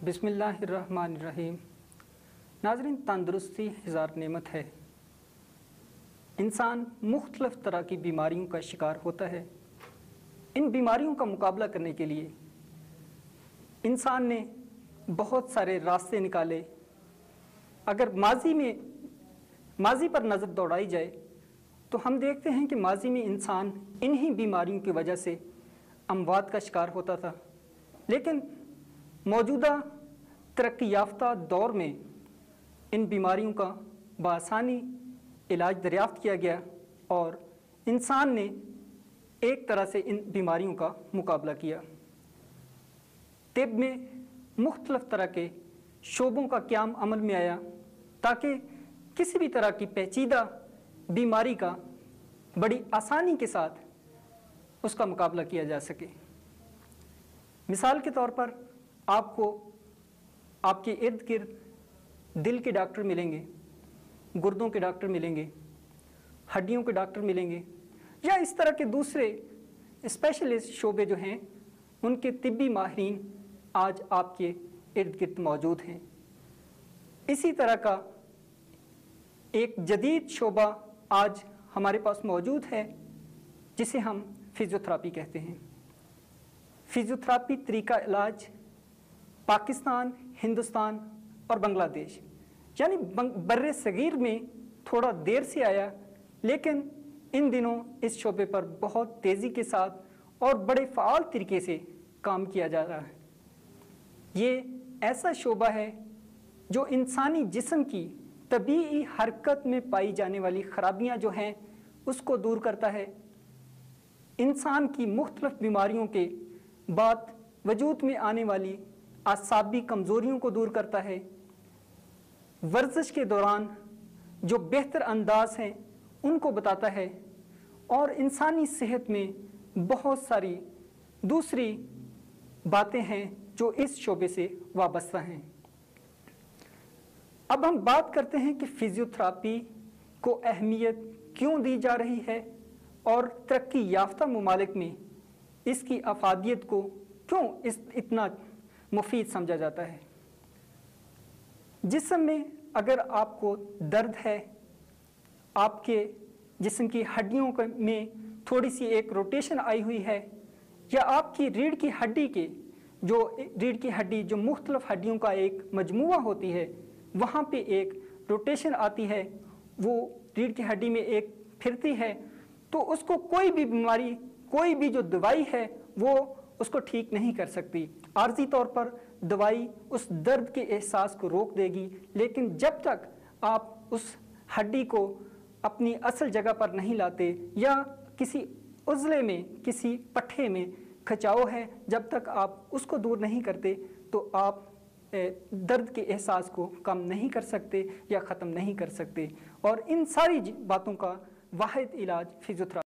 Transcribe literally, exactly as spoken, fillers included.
बिस्मिल्लाहिर्रहमानिर्रहीम। नाज़रीन, तंदुरुस्ती हज़ार नेमत है। इंसान मुख्तलिफ़ तरह की बीमारियों का शिकार होता है। इन बीमारियों का मुकाबला करने के लिए इंसान ने बहुत सारे रास्ते निकाले। अगर माजी में माजी पर नज़र दौड़ाई जाए तो हम देखते हैं कि माजी में इंसान इन्हीं बीमारियों की वजह से अमवात का शिकार होता था, लेकिन मौजूदा तरक्की याफ्ता दौर में इन बीमारियों का बआसानी इलाज दरियाफ़्त किया गया और इंसान ने एक तरह से इन बीमारियों का मुकाबला किया। तिब में मुख्तलिफ़ तरह के शोबों का क़याम अमल में आया ताकि किसी भी तरह की पेचीदा बीमारी का बड़ी आसानी के साथ उसका मुकाबला किया जा सके। मिसाल के तौर पर आपको आपके इर्द गिर्द दिल के डॉक्टर मिलेंगे, गुर्दों के डॉक्टर मिलेंगे, हड्डियों के डॉक्टर मिलेंगे, या इस तरह के दूसरे स्पेशलिस्ट शोबे जो हैं उनके तिब्बी माहिरीन आज आपके इर्द गिर्द मौजूद हैं। इसी तरह का एक जदीद शोबा आज हमारे पास मौजूद है जिसे हम फिज़ियोथेरेपी कहते हैं। फिज़ियोथेरेपी तरीका इलाज पाकिस्तान, हिंदुस्तान और बांग्लादेश यानी बर्रे सगीर में थोड़ा देर से आया, लेकिन इन दिनों इस शोबे पर बहुत तेज़ी के साथ और बड़े फ़ाल तरीके से काम किया जा रहा है। ये ऐसा शोबा है जो इंसानी जिस्म की तबीई हरकत में पाई जाने वाली ख़राबियाँ जो हैं उसको दूर करता है। इंसान की मुख्तलिफ़ बीमारियों के बाद वजूद में आने वाली आसाबी कमज़ोरियों को दूर करता है। वर्जिश के दौरान जो बेहतर अंदाज हैं उनको बताता है और इंसानी सेहत में बहुत सारी दूसरी बातें हैं जो इस शोबे से वाबस्ता हैं। अब हम बात करते हैं कि फिज़ियोथेरेपी को अहमियत क्यों दी जा रही है और तरक्की याफ्ता ममालिक में इसकी अफादियत को क्यों इस इतना मुफीद समझा जाता है। जिस्म में अगर आपको दर्द है, आपके जिस्म की हड्डियों में थोड़ी सी एक रोटेशन आई हुई है, या आपकी रीढ़ की हड्डी के जो रीढ़ की हड्डी जो मुख्तलिफ हड्डियों का एक मजमुआ होती है वहाँ पे एक रोटेशन आती है, वो रीढ़ की हड्डी में एक फिरती है, तो उसको कोई भी बीमारी, कोई भी जो दवाई है वो उसको ठीक नहीं कर सकती। आर्जी तौर पर दवाई उस दर्द के एहसास को रोक देगी, लेकिन जब तक आप उस हड्डी को अपनी असल जगह पर नहीं लाते या किसी उज़ले में, किसी पट्ठे में खिंचाव है, जब तक आप उसको दूर नहीं करते तो आप दर्द के एहसास को कम नहीं कर सकते या ख़त्म नहीं कर सकते। और इन सारी बातों का वाहिद इलाज फिज़ियोथेरेपी